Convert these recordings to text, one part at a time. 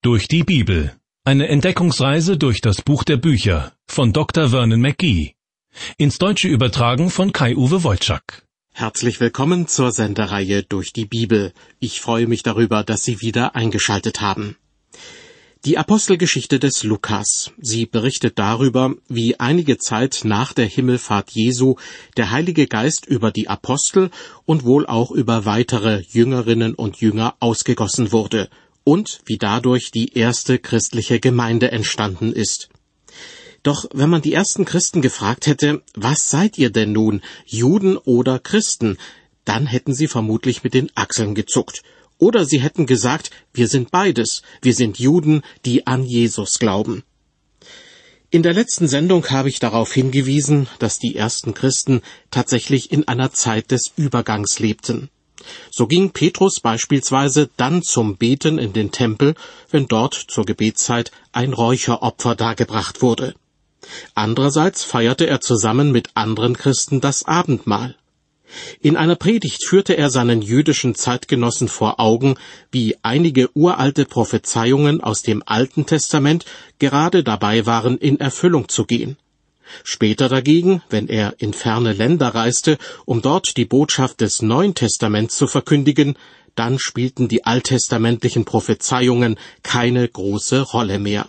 Durch die Bibel. Eine Entdeckungsreise durch das Buch der Bücher von Dr. Vernon McGee. Ins Deutsche übertragen von Kai-Uwe Wojczak. Herzlich willkommen zur Sendereihe Durch die Bibel. Ich freue mich darüber, dass Sie wieder eingeschaltet haben. Die Apostelgeschichte des Lukas. Sie berichtet darüber, wie einige Zeit nach der Himmelfahrt Jesu der Heilige Geist über die Apostel und wohl auch über weitere Jüngerinnen und Jünger ausgegossen wurde und wie dadurch die erste christliche Gemeinde entstanden ist. Doch wenn man die ersten Christen gefragt hätte, was seid ihr denn nun, Juden oder Christen, dann hätten sie vermutlich mit den Achseln gezuckt. Oder sie hätten gesagt, wir sind beides, wir sind Juden, die an Jesus glauben. In der letzten Sendung habe ich darauf hingewiesen, dass die ersten Christen tatsächlich in einer Zeit des Übergangs lebten. So ging Petrus beispielsweise dann zum Beten in den Tempel, wenn dort zur Gebetszeit ein Räucheropfer dargebracht wurde. Andererseits feierte er zusammen mit anderen Christen das Abendmahl. In einer Predigt führte er seinen jüdischen Zeitgenossen vor Augen, wie einige uralte Prophezeiungen aus dem Alten Testament gerade dabei waren, in Erfüllung zu gehen. Später dagegen, wenn er in ferne Länder reiste, um dort die Botschaft des Neuen Testaments zu verkündigen, dann spielten die alttestamentlichen Prophezeiungen keine große Rolle mehr.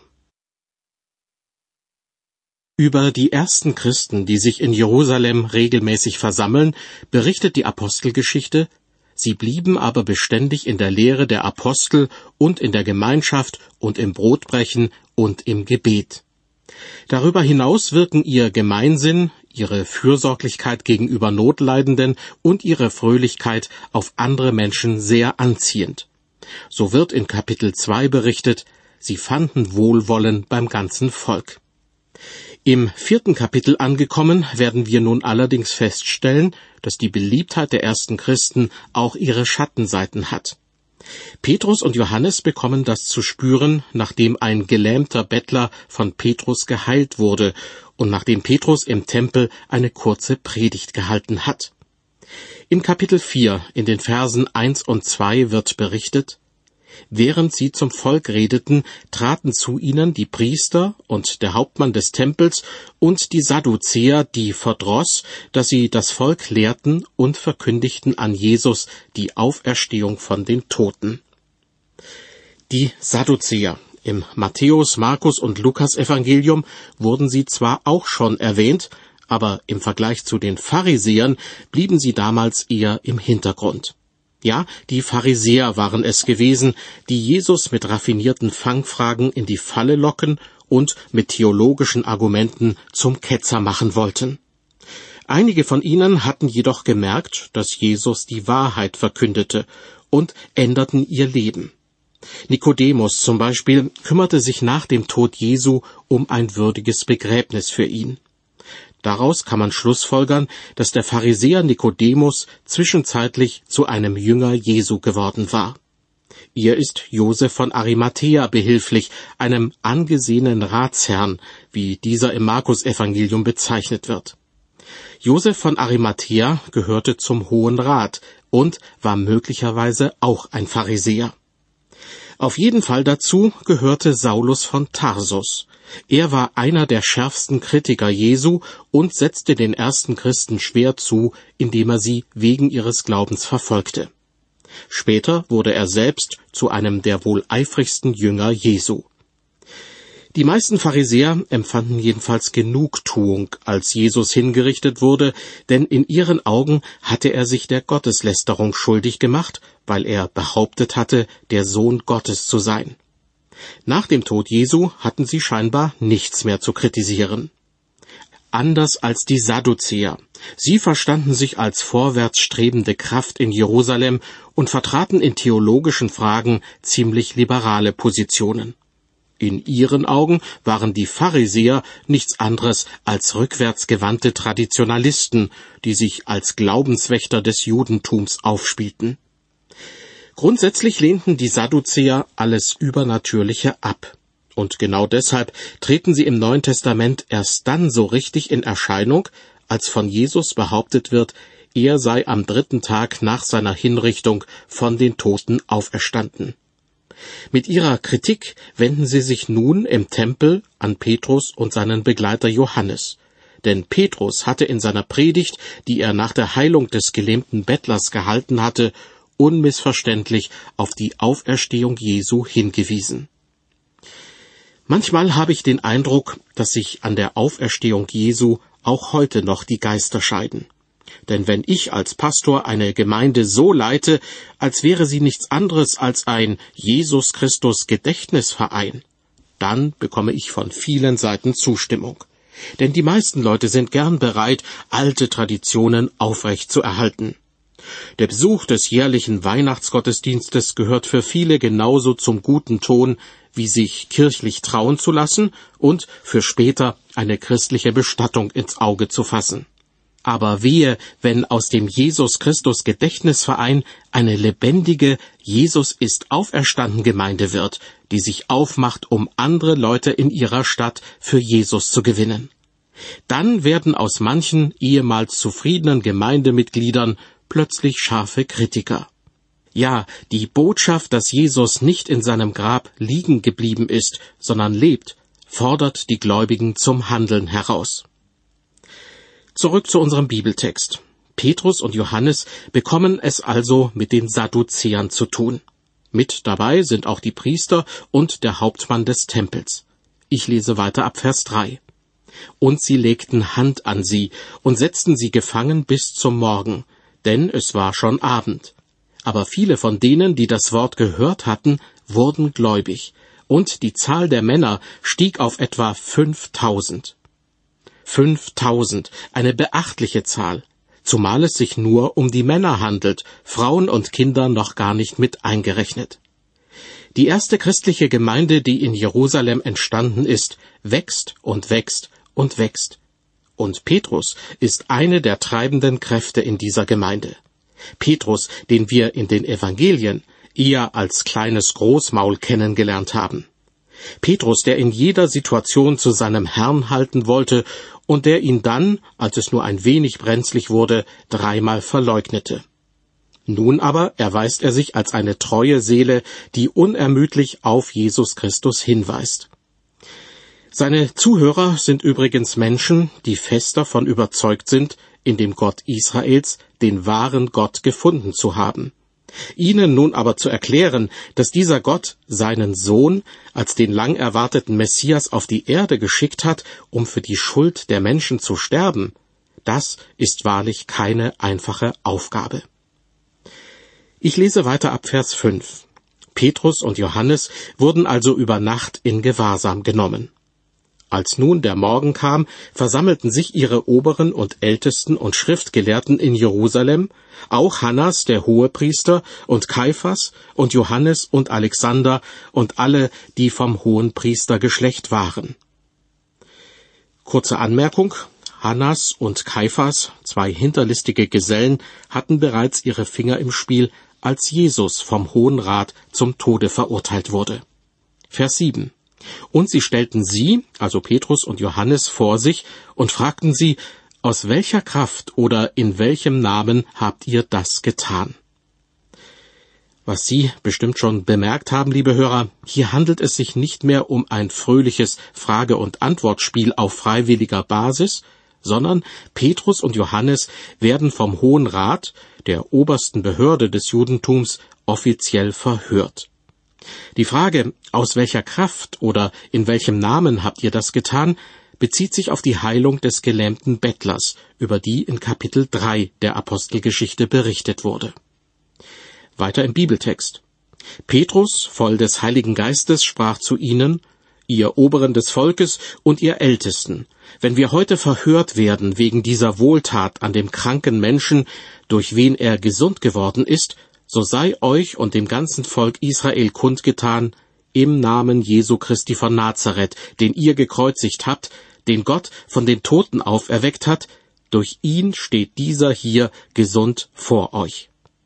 Über die ersten Christen, die sich in Jerusalem regelmäßig versammeln, berichtet die Apostelgeschichte: Sie blieben aber beständig in der Lehre der Apostel und in der Gemeinschaft und im Brotbrechen und im Gebet. Darüber hinaus wirken ihr Gemeinsinn, ihre Fürsorglichkeit gegenüber Notleidenden und ihre Fröhlichkeit auf andere Menschen sehr anziehend. So wird in Kapitel 2 berichtet: Sie fanden Wohlwollen beim ganzen Volk. Im 4. Kapitel angekommen, werden wir nun allerdings feststellen, dass die Beliebtheit der ersten Christen auch ihre Schattenseiten hat. Petrus und Johannes bekommen das zu spüren, nachdem ein gelähmter Bettler von Petrus geheilt wurde und nachdem Petrus im Tempel eine kurze Predigt gehalten hat. In Kapitel 4, in den Versen 1 und 2 wird berichtet: Während sie zum Volk redeten, traten zu ihnen die Priester und der Hauptmann des Tempels und die Sadduzäer, die verdross, dass sie das Volk lehrten und verkündigten an Jesus die Auferstehung von den Toten. Die Sadduzäer. Im Matthäus-, Markus- und Lukas-Evangelium wurden sie zwar auch schon erwähnt, aber im Vergleich zu den Pharisäern blieben sie damals eher im Hintergrund. Ja, die Pharisäer waren es gewesen, die Jesus mit raffinierten Fangfragen in die Falle locken und mit theologischen Argumenten zum Ketzer machen wollten. Einige von ihnen hatten jedoch gemerkt, dass Jesus die Wahrheit verkündete und änderten ihr Leben. Nikodemus zum Beispiel kümmerte sich nach dem Tod Jesu um ein würdiges Begräbnis für ihn. Daraus kann man schlussfolgern, dass der Pharisäer Nikodemus zwischenzeitlich zu einem Jünger Jesu geworden war. Ihr ist Josef von Arimathäa behilflich, einem angesehenen Ratsherrn, wie dieser im Markus-Evangelium bezeichnet wird. Josef von Arimathäa gehörte zum Hohen Rat und war möglicherweise auch ein Pharisäer. Auf jeden Fall dazu gehörte Saulus von Tarsus. Er war einer der schärfsten Kritiker Jesu und setzte den ersten Christen schwer zu, indem er sie wegen ihres Glaubens verfolgte. Später wurde er selbst zu einem der wohl eifrigsten Jünger Jesu. Die meisten Pharisäer empfanden jedenfalls Genugtuung, als Jesus hingerichtet wurde, denn in ihren Augen hatte er sich der Gotteslästerung schuldig gemacht, weil er behauptet hatte, der Sohn Gottes zu sein. Nach dem Tod Jesu hatten sie scheinbar nichts mehr zu kritisieren. Anders als die Sadduzäer. Sie verstanden sich als vorwärtsstrebende Kraft in Jerusalem und vertraten in theologischen Fragen ziemlich liberale Positionen. In ihren Augen waren die Pharisäer nichts anderes als rückwärtsgewandte Traditionalisten, die sich als Glaubenswächter des Judentums aufspielten. Grundsätzlich lehnten die Sadduzäer alles Übernatürliche ab. Und genau deshalb treten sie im Neuen Testament erst dann so richtig in Erscheinung, als von Jesus behauptet wird, er sei am 3. Tag nach seiner Hinrichtung von den Toten auferstanden. Mit ihrer Kritik wenden sie sich nun im Tempel an Petrus und seinen Begleiter Johannes. Denn Petrus hatte in seiner Predigt, die er nach der Heilung des gelähmten Bettlers gehalten hatte, unmissverständlich auf die Auferstehung Jesu hingewiesen. Manchmal habe ich den Eindruck, dass sich an der Auferstehung Jesu auch heute noch die Geister scheiden. Denn wenn ich als Pastor eine Gemeinde so leite, als wäre sie nichts anderes als ein Jesus Christus Gedächtnisverein, dann bekomme ich von vielen Seiten Zustimmung. Denn die meisten Leute sind gern bereit, alte Traditionen aufrecht zu erhalten. Der Besuch des jährlichen Weihnachtsgottesdienstes gehört für viele genauso zum guten Ton, wie sich kirchlich trauen zu lassen und für später eine christliche Bestattung ins Auge zu fassen. Aber wehe, wenn aus dem Jesus Christus Gedächtnisverein eine lebendige Jesus ist auferstanden Gemeinde wird, die sich aufmacht, um andere Leute in ihrer Stadt für Jesus zu gewinnen. Dann werden aus manchen ehemals zufriedenen Gemeindemitgliedern plötzlich scharfe Kritiker. Ja, die Botschaft, dass Jesus nicht in seinem Grab liegen geblieben ist, sondern lebt, fordert die Gläubigen zum Handeln heraus. Zurück zu unserem Bibeltext. Petrus und Johannes bekommen es also mit den Sadduzäern zu tun. Mit dabei sind auch die Priester und der Hauptmann des Tempels. Ich lese weiter ab Vers 3. Und sie legten Hand an sie und setzten sie gefangen bis zum Morgen, denn es war schon Abend. Aber viele von denen, die das Wort gehört hatten, wurden gläubig, und die Zahl der Männer stieg auf etwa 5.000. 5.000, eine beachtliche Zahl, zumal es sich nur um die Männer handelt, Frauen und Kinder noch gar nicht mit eingerechnet. Die erste christliche Gemeinde, die in Jerusalem entstanden ist, wächst und wächst und wächst. Und Petrus ist eine der treibenden Kräfte in dieser Gemeinde. Petrus, den wir in den Evangelien eher als kleines Großmaul kennengelernt haben. Petrus, der in jeder Situation zu seinem Herrn halten wollte und der ihn dann, als es nur ein wenig brenzlig wurde, 3-mal verleugnete. Nun aber erweist er sich als eine treue Seele, die unermüdlich auf Jesus Christus hinweist. Seine Zuhörer sind übrigens Menschen, die fest davon überzeugt sind, in dem Gott Israels den wahren Gott gefunden zu haben. Ihnen nun aber zu erklären, dass dieser Gott seinen Sohn als den lang erwarteten Messias auf die Erde geschickt hat, um für die Schuld der Menschen zu sterben, das ist wahrlich keine einfache Aufgabe. Ich lese weiter ab Vers 5. Petrus und Johannes wurden also über Nacht in Gewahrsam genommen. Als nun der Morgen kam, versammelten sich ihre Oberen und Ältesten und Schriftgelehrten in Jerusalem, auch Hannas, der Hohepriester, und Kaiphas und Johannes und Alexander und alle, die vom Hohenpriestergeschlecht waren. Kurze Anmerkung: Hannas und Kaiphas, 2 hinterlistige Gesellen, hatten bereits ihre Finger im Spiel, als Jesus vom Hohen Rat zum Tode verurteilt wurde. Vers 7. Und sie stellten sie, also Petrus und Johannes, vor sich und fragten sie, aus welcher Kraft oder in welchem Namen habt ihr das getan? Was Sie bestimmt schon bemerkt haben, liebe Hörer, hier handelt es sich nicht mehr um ein fröhliches Frage- und Antwortspiel auf freiwilliger Basis, sondern Petrus und Johannes werden vom Hohen Rat, der obersten Behörde des Judentums, offiziell verhört. Die Frage, aus welcher Kraft oder in welchem Namen habt ihr das getan, bezieht sich auf die Heilung des gelähmten Bettlers, über die in Kapitel 3 der Apostelgeschichte berichtet wurde. Weiter im Bibeltext. Petrus, voll des Heiligen Geistes, sprach zu ihnen, ihr Oberen des Volkes und ihr Ältesten, wenn wir heute verhört werden wegen dieser Wohltat an dem kranken Menschen, durch wen er gesund geworden ist, so sei euch und dem ganzen Volk Israel kundgetan, im Namen Jesu Christi von Nazareth, den ihr gekreuzigt habt, den Gott von den Toten auferweckt hat, durch ihn steht dieser hier gesund vor euch.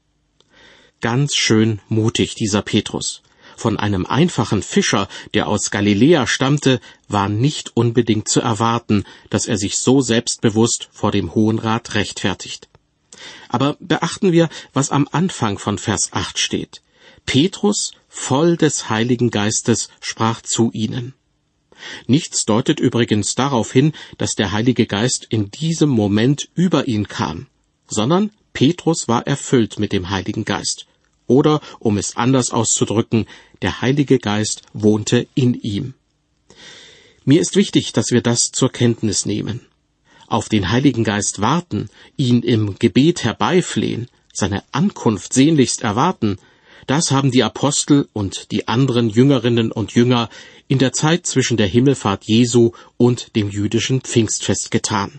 Ganz schön mutig, dieser Petrus. Von einem einfachen Fischer, der aus Galiläa stammte, war nicht unbedingt zu erwarten, dass er sich so selbstbewusst vor dem Hohen Rat rechtfertigt. Aber beachten wir, was am Anfang von Vers 8 steht. Petrus, voll des Heiligen Geistes, sprach zu ihnen. Nichts deutet übrigens darauf hin, dass der Heilige Geist in diesem Moment über ihn kam, sondern Petrus war erfüllt mit dem Heiligen Geist. Oder, um es anders auszudrücken, der Heilige Geist wohnte in ihm. Mir ist wichtig, dass wir das zur Kenntnis nehmen. Auf den Heiligen Geist warten, ihn im Gebet herbeiflehen, seine Ankunft sehnlichst erwarten, das haben die Apostel und die anderen Jüngerinnen und Jünger in der Zeit zwischen der Himmelfahrt Jesu und dem jüdischen Pfingstfest getan.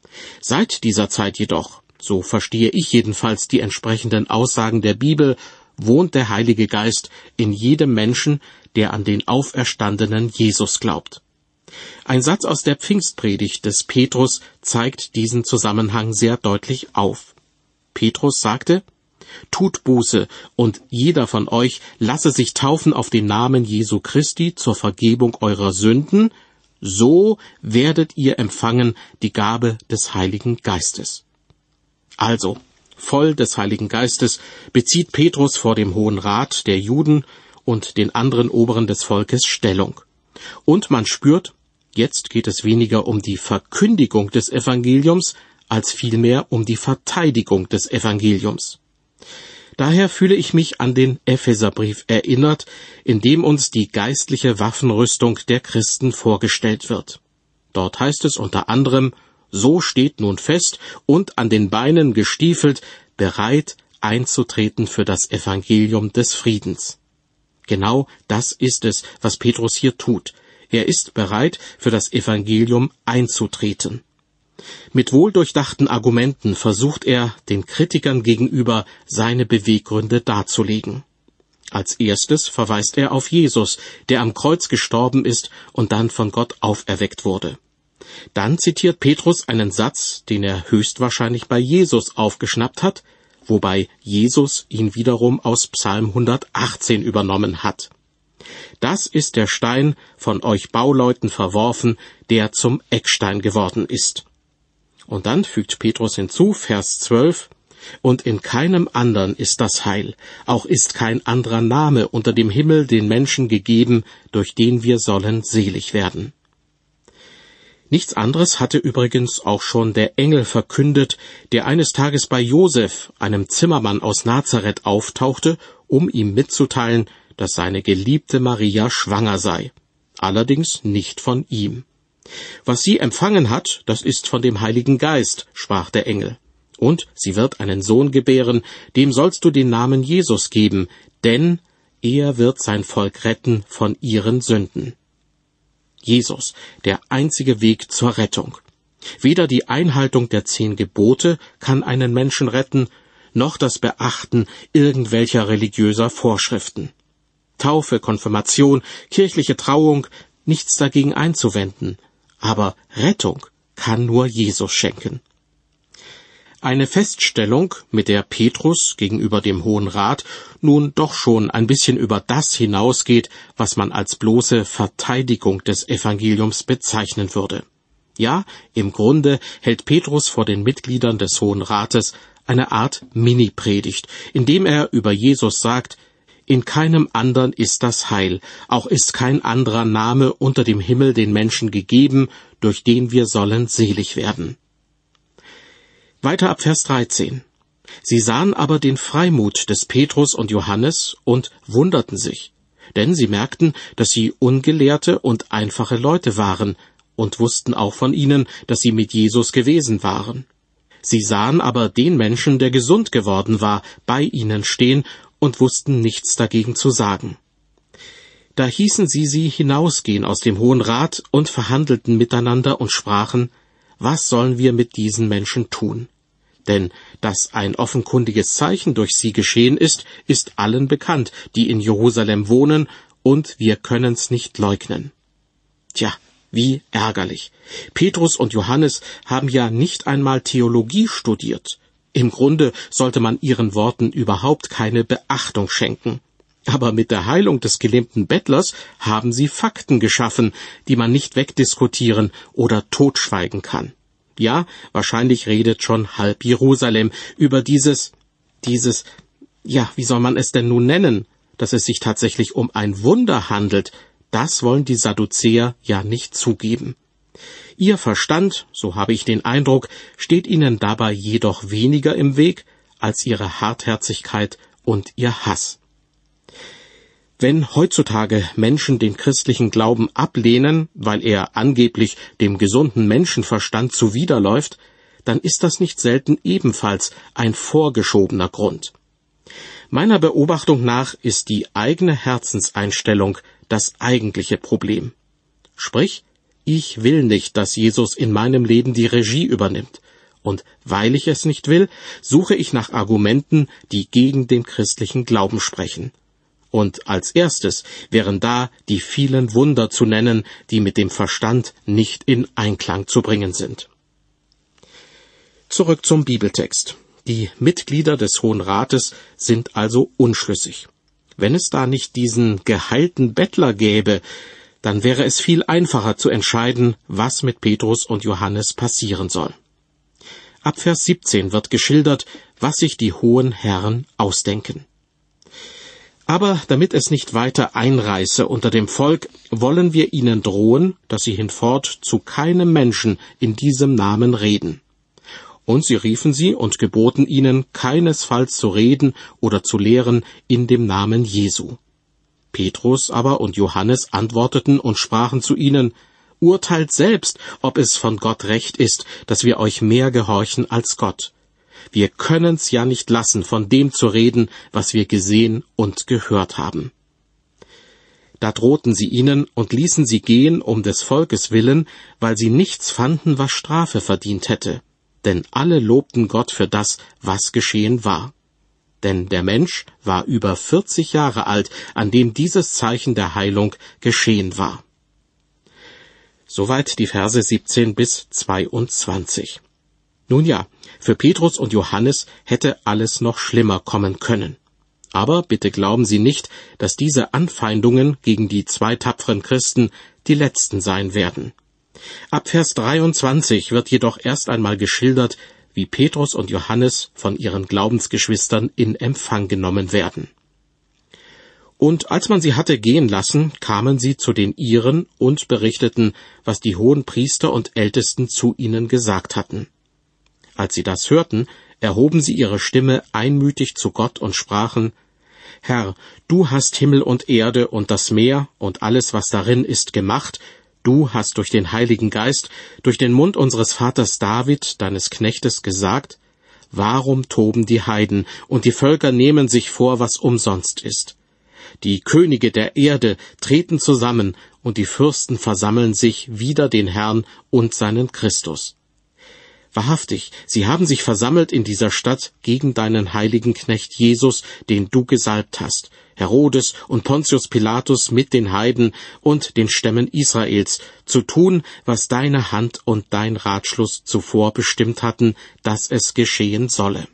Seit dieser Zeit jedoch, so verstehe ich jedenfalls die entsprechenden Aussagen der Bibel, wohnt der Heilige Geist in jedem Menschen, der an den auferstandenen Jesus glaubt. Ein Satz aus der Pfingstpredigt des Petrus zeigt diesen Zusammenhang sehr deutlich auf. Petrus sagte: Tut Buße, und jeder von euch lasse sich taufen auf den Namen Jesu Christi zur Vergebung eurer Sünden, so werdet ihr empfangen die Gabe des Heiligen Geistes. Also, voll des Heiligen Geistes bezieht Petrus vor dem Hohen Rat der Juden und den anderen Oberen des Volkes Stellung. Und man spürt, jetzt geht es weniger um die Verkündigung des Evangeliums, als vielmehr um die Verteidigung des Evangeliums. Daher fühle ich mich an den Epheserbrief erinnert, in dem uns die geistliche Waffenrüstung der Christen vorgestellt wird. Dort heißt es unter anderem: So steht nun fest und an den Beinen gestiefelt, bereit einzutreten für das Evangelium des Friedens. Genau das ist es, was Petrus hier tut. Er ist bereit, für das Evangelium einzutreten. Mit wohldurchdachten Argumenten versucht er, den Kritikern gegenüber seine Beweggründe darzulegen. Als erstes verweist er auf Jesus, der am Kreuz gestorben ist und dann von Gott auferweckt wurde. Dann zitiert Petrus einen Satz, den er höchstwahrscheinlich bei Jesus aufgeschnappt hat, wobei Jesus ihn wiederum aus Psalm 118 übernommen hat. Das ist der Stein, von euch Bauleuten verworfen, der zum Eckstein geworden ist. Und dann fügt Petrus hinzu, Vers 12, und in keinem anderen ist das Heil, auch ist kein anderer Name unter dem Himmel den Menschen gegeben, durch den wir sollen selig werden. Nichts anderes hatte übrigens auch schon der Engel verkündet, der eines Tages bei Josef, einem Zimmermann aus Nazareth, auftauchte, um ihm mitzuteilen, dass seine geliebte Maria schwanger sei, allerdings nicht von ihm. Was sie empfangen hat, das ist von dem Heiligen Geist, sprach der Engel. Und sie wird einen Sohn gebären, dem sollst du den Namen Jesus geben, denn er wird sein Volk retten von ihren Sünden. Jesus, der einzige Weg zur Rettung. Weder die Einhaltung der 10 Gebote kann einen Menschen retten, noch das Beachten irgendwelcher religiöser Vorschriften. Taufe, Konfirmation, kirchliche Trauung, nichts dagegen einzuwenden. Aber Rettung kann nur Jesus schenken. Eine Feststellung, mit der Petrus gegenüber dem Hohen Rat nun doch schon ein bisschen über das hinausgeht, was man als bloße Verteidigung des Evangeliums bezeichnen würde. Ja, im Grunde hält Petrus vor den Mitgliedern des Hohen Rates eine Art Mini-Predigt, indem er über Jesus sagt: In keinem anderen ist das Heil, auch ist kein anderer Name unter dem Himmel den Menschen gegeben, durch den wir sollen selig werden. Weiter ab Vers 13. Sie sahen aber den Freimut des Petrus und Johannes und wunderten sich, denn sie merkten, dass sie ungelehrte und einfache Leute waren und wussten auch von ihnen, dass sie mit Jesus gewesen waren. Sie sahen aber den Menschen, der gesund geworden war, bei ihnen stehen und wussten nichts dagegen zu sagen. Da hießen sie hinausgehen aus dem Hohen Rat und verhandelten miteinander und sprachen: Was sollen wir mit diesen Menschen tun? Denn dass ein offenkundiges Zeichen durch sie geschehen ist, ist allen bekannt, die in Jerusalem wohnen, und wir können's nicht leugnen. Tja, wie ärgerlich. Petrus und Johannes haben ja nicht einmal Theologie studiert. Im Grunde sollte man ihren Worten überhaupt keine Beachtung schenken. Aber mit der Heilung des gelähmten Bettlers haben sie Fakten geschaffen, die man nicht wegdiskutieren oder totschweigen kann. Ja, wahrscheinlich redet schon halb Jerusalem über dieses, wie soll man es denn nun nennen? dass es sich tatsächlich um ein Wunder handelt, das wollen die Sadduzäer ja nicht zugeben. Ihr Verstand, so habe ich den Eindruck, steht ihnen dabei jedoch weniger im Weg als ihre Hartherzigkeit und ihr Hass. Wenn heutzutage Menschen den christlichen Glauben ablehnen, weil er angeblich dem gesunden Menschenverstand zuwiderläuft, dann ist das nicht selten ebenfalls ein vorgeschobener Grund. Meiner Beobachtung nach ist die eigene Herzenseinstellung das eigentliche Problem. Sprich, ich will nicht, dass Jesus in meinem Leben die Regie übernimmt. Und weil ich es nicht will, suche ich nach Argumenten, die gegen den christlichen Glauben sprechen. Und als erstes wären da die vielen Wunder zu nennen, die mit dem Verstand nicht in Einklang zu bringen sind. Zurück zum Bibeltext. Die Mitglieder des Hohen Rates sind also unschlüssig. Wenn es da nicht diesen geheilten Bettler gäbe, dann wäre es viel einfacher zu entscheiden, was mit Petrus und Johannes passieren soll. Ab Vers 17 wird geschildert, was sich die hohen Herren ausdenken. Aber damit es nicht weiter einreiße unter dem Volk, wollen wir ihnen drohen, dass sie hinfort zu keinem Menschen in diesem Namen reden. Und sie riefen sie und geboten ihnen, keinesfalls zu reden oder zu lehren in dem Namen Jesu. Petrus aber und Johannes antworteten und sprachen zu ihnen, urteilt selbst, ob es von Gott recht ist, dass wir euch mehr gehorchen als Gott. Wir können's ja nicht lassen, von dem zu reden, was wir gesehen und gehört haben. Da drohten sie ihnen und ließen sie gehen um des Volkes willen, weil sie nichts fanden, was Strafe verdient hätte. Denn alle lobten Gott für das, was geschehen war. Denn der Mensch war über 40 Jahre alt, an dem dieses Zeichen der Heilung geschehen war. Soweit die Verse 17 bis 22. Nun ja, für Petrus und Johannes hätte alles noch schlimmer kommen können. Aber bitte glauben Sie nicht, dass diese Anfeindungen gegen die zwei tapferen Christen die letzten sein werden. Ab Vers 23 wird jedoch erst einmal geschildert, wie Petrus und Johannes von ihren Glaubensgeschwistern in Empfang genommen werden. Und als man sie hatte gehen lassen, kamen sie zu den Iren und berichteten, was die hohen Priester und Ältesten zu ihnen gesagt hatten. Als sie das hörten, erhoben sie ihre Stimme einmütig zu Gott und sprachen, Herr, du hast Himmel und Erde und das Meer und alles, was darin ist, gemacht. Du hast durch den Heiligen Geist, durch den Mund unseres Vaters David, deines Knechtes, gesagt, warum toben die Heiden und die Völker nehmen sich vor, was umsonst ist? Die Könige der Erde treten zusammen und die Fürsten versammeln sich wider den Herrn und seinen Christus. Wahrhaftig, sie haben sich versammelt in dieser Stadt gegen deinen heiligen Knecht Jesus, den du gesalbt hast, Herodes und Pontius Pilatus mit den Heiden und den Stämmen Israels, zu tun, was deine Hand und dein Ratschluss zuvor bestimmt hatten, dass es geschehen solle.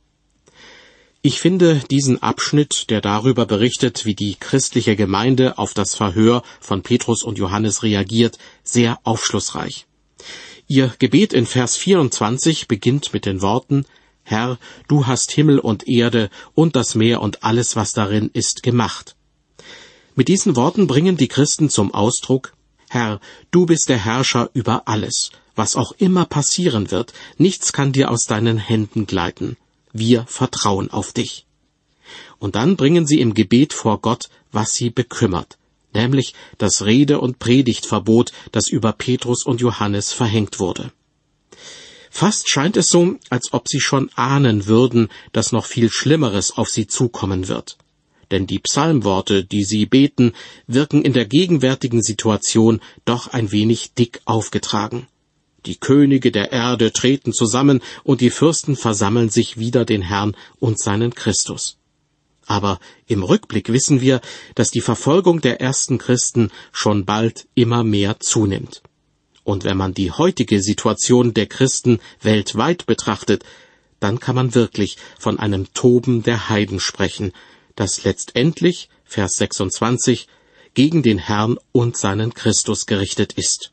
Ich finde diesen Abschnitt, der darüber berichtet, wie die christliche Gemeinde auf das Verhör von Petrus und Johannes reagiert, sehr aufschlussreich. Ihr Gebet in Vers 24 beginnt mit den Worten, Herr, du hast Himmel und Erde und das Meer und alles, was darin ist, gemacht. Mit diesen Worten bringen die Christen zum Ausdruck, Herr, du bist der Herrscher über alles, was auch immer passieren wird, nichts kann dir aus deinen Händen gleiten. Wir vertrauen auf dich. Und dann bringen sie im Gebet vor Gott, was sie bekümmert, nämlich das Rede- und Predigtverbot, das über Petrus und Johannes verhängt wurde. Fast scheint es so, als ob sie schon ahnen würden, dass noch viel Schlimmeres auf sie zukommen wird. Denn die Psalmworte, die sie beten, wirken in der gegenwärtigen Situation doch ein wenig dick aufgetragen. Die Könige der Erde treten zusammen und die Fürsten versammeln sich wider den Herrn und seinen Christus. Aber im Rückblick wissen wir, dass die Verfolgung der ersten Christen schon bald immer mehr zunimmt. Und wenn man die heutige Situation der Christen weltweit betrachtet, dann kann man wirklich von einem Toben der Heiden sprechen, das letztendlich, Vers 26, gegen den Herrn und seinen Christus gerichtet ist.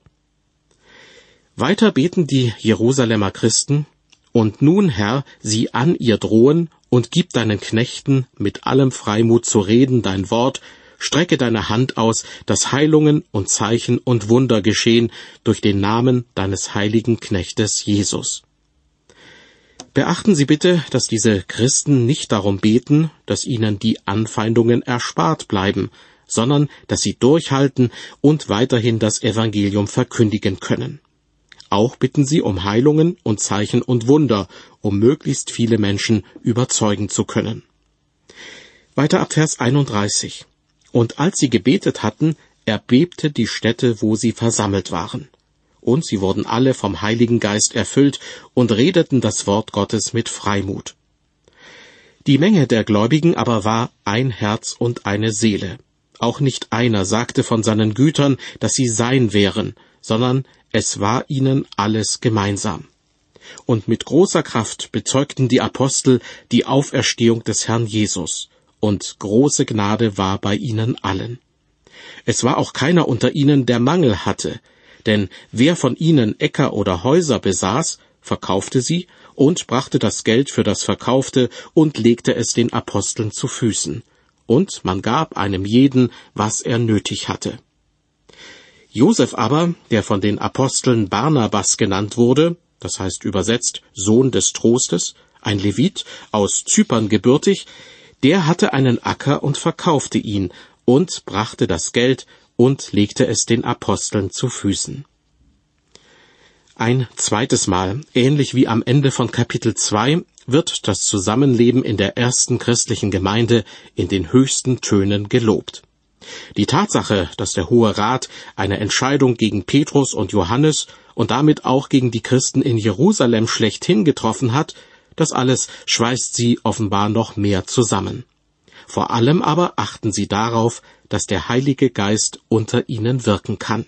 Weiter beten die Jerusalemer Christen, und nun, Herr, sieh an ihr Drohen und gib deinen Knechten mit allem Freimut zu reden dein Wort, strecke deine Hand aus, dass Heilungen und Zeichen und Wunder geschehen durch den Namen deines heiligen Knechtes Jesus. Beachten Sie bitte, dass diese Christen nicht darum beten, dass ihnen die Anfeindungen erspart bleiben, sondern dass sie durchhalten und weiterhin das Evangelium verkündigen können. Auch bitten sie um Heilungen und Zeichen und Wunder, um möglichst viele Menschen überzeugen zu können. Weiter ab Vers 31. Und als sie gebetet hatten, erbebte die Stätte, wo sie versammelt waren. Und sie wurden alle vom Heiligen Geist erfüllt und redeten das Wort Gottes mit Freimut. Die Menge der Gläubigen aber war ein Herz und eine Seele. Auch nicht einer sagte von seinen Gütern, dass sie sein wären, sondern es war ihnen alles gemeinsam. Und mit großer Kraft bezeugten die Apostel die Auferstehung des Herrn Jesus, und große Gnade war bei ihnen allen. Es war auch keiner unter ihnen, der Mangel hatte, denn wer von ihnen Äcker oder Häuser besaß, verkaufte sie und brachte das Geld für das Verkaufte und legte es den Aposteln zu Füßen, und man gab einem jeden, was er nötig hatte. Josef aber, der von den Aposteln Barnabas genannt wurde, das heißt übersetzt Sohn des Trostes, ein Levit, aus Zypern gebürtig, der hatte einen Acker und verkaufte ihn und brachte das Geld und legte es den Aposteln zu Füßen. Ein zweites Mal, ähnlich wie am Ende von Kapitel 2, wird das Zusammenleben in der ersten christlichen Gemeinde in den höchsten Tönen gelobt. Die Tatsache, dass der Hohe Rat eine Entscheidung gegen Petrus und Johannes und damit auch gegen die Christen in Jerusalem schlechthin getroffen hat, das alles schweißt sie offenbar noch mehr zusammen. Vor allem aber achten sie darauf, dass der Heilige Geist unter ihnen wirken kann.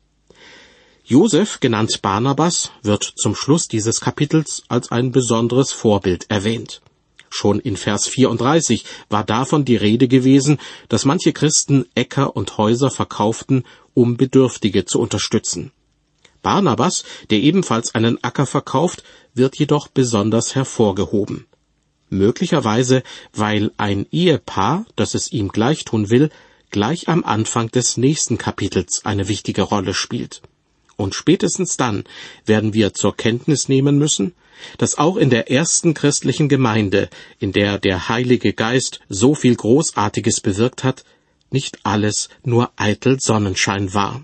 Josef, genannt Barnabas, wird zum Schluss dieses Kapitels als ein besonderes Vorbild erwähnt. Schon in Vers 34 war davon die Rede gewesen, dass manche Christen Äcker und Häuser verkauften, um Bedürftige zu unterstützen. Barnabas, der ebenfalls einen Acker verkauft, wird jedoch besonders hervorgehoben. Möglicherweise, weil ein Ehepaar, das es ihm gleichtun will, gleich am Anfang des nächsten Kapitels eine wichtige Rolle spielt. Und spätestens dann werden wir zur Kenntnis nehmen müssen, dass auch in der ersten christlichen Gemeinde, in der der Heilige Geist so viel Großartiges bewirkt hat, nicht alles nur eitel Sonnenschein war.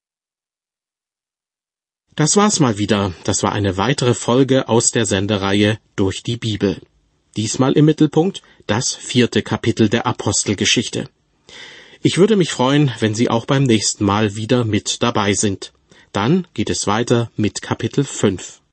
Das war's mal wieder. Das war eine weitere Folge aus der Sendereihe Durch die Bibel. Diesmal im Mittelpunkt das 4. Kapitel der Apostelgeschichte. Ich würde mich freuen, wenn Sie auch beim nächsten Mal wieder mit dabei sind. Dann geht es weiter mit Kapitel 5.